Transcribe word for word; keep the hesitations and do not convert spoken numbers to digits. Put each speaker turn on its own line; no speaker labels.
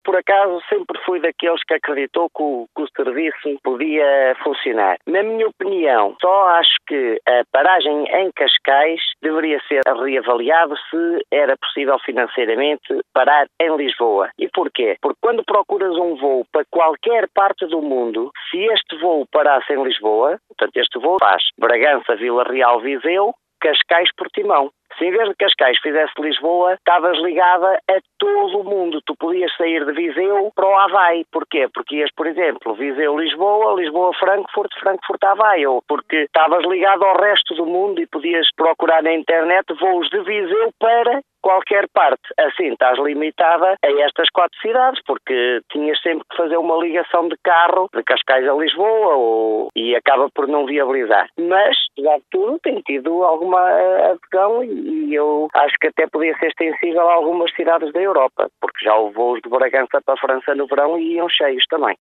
por acaso, sempre fui daqueles que acreditou que o, que o serviço podia funcionar. Na minha opinião, só acho que a paragem em Cascais deveria ser reavaliado se era possível financeiramente parar em Lisboa. E porquê? Porque quando procuras um voo para qualquer parte do mundo, se este voo parasse em Lisboa, portanto este voo faz Bragança, Vila Real, Viseu, Cascais, Portimão. Se em vez de Cascais fizesse Lisboa, estavas ligada a todo o mundo. Tu podias sair de Viseu para o Havaí. Porquê? Porque ias, por exemplo, Viseu-Lisboa, Lisboa-Frankfurt, Frankfurt-Havaí. Ou porque estavas ligado ao resto do mundo e podias procurar na internet voos de Viseu para qualquer parte. Assim, estás limitada a estas quatro cidades, porque tinhas sempre que fazer uma ligação de carro de Cascais a Lisboa ou... e acaba por não viabilizar. Mas, apesar de tudo, tem tido alguma adesão e eu acho que até podia ser extensível a algumas cidades da Europa, porque já houve voos de Bragança para a França no verão e iam cheios também.